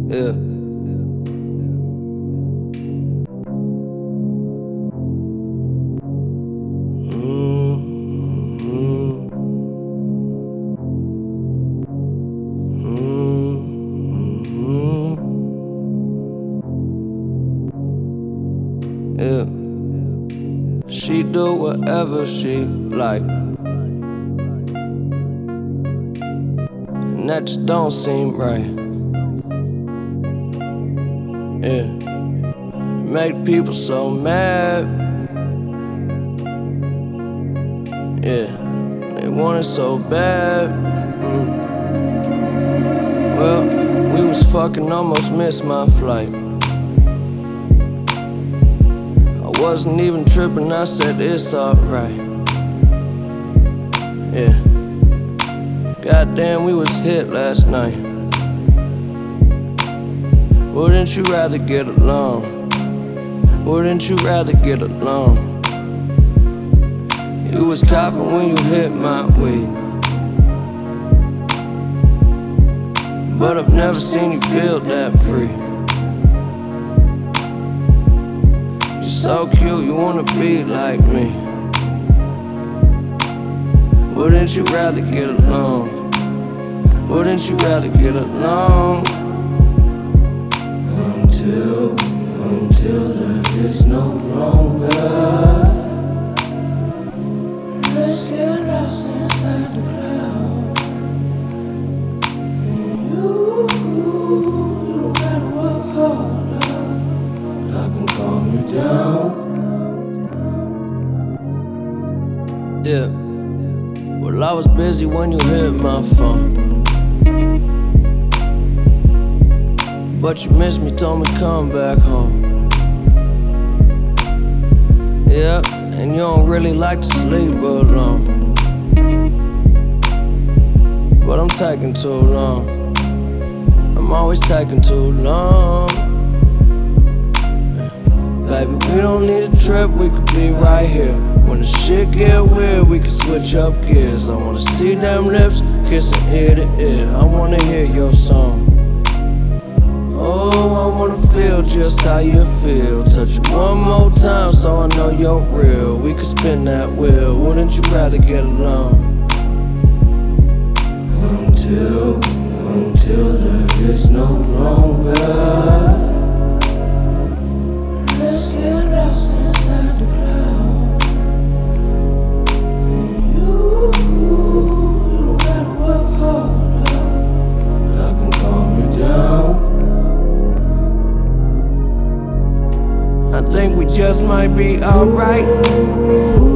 Yeah. Yeah. She do whatever she like, and that just don't seem right. Yeah. Make people so mad. Yeah. They want it so bad. Well, we was fucking, almost missed my flight. I wasn't even tripping, I said it's alright. Yeah. Goddamn, we was hit last night. Wouldn't you rather get along? Wouldn't you rather get along? You was coughing when you hit my weed, but I've never seen you feel that free. You're so cute, you wanna be like me. Wouldn't you rather get along? Wouldn't you rather get along? Until there is no longer. Let's get lost inside the clouds. And you don't gotta work harder. I can calm you down. Yeah. Well, I was busy when you hit my phone, but you missed me, told me come back home. Yeah, and you don't really like to sleep alone, but I'm taking too long. I'm always taking too long. Baby, we don't need a trip, we could be right here. When the shit get weird, we can switch up gears. I wanna see them lips kissing ear to ear. I wanna hear your song. Oh, I wanna feel just how you feel. Touch you one more time so I know you're real. We could spin that wheel, wouldn't you rather get along? Until there is no longer. Let's get lost inside the clouds. And you don't gotta work harder. I can calm you down. I think we just might be alright.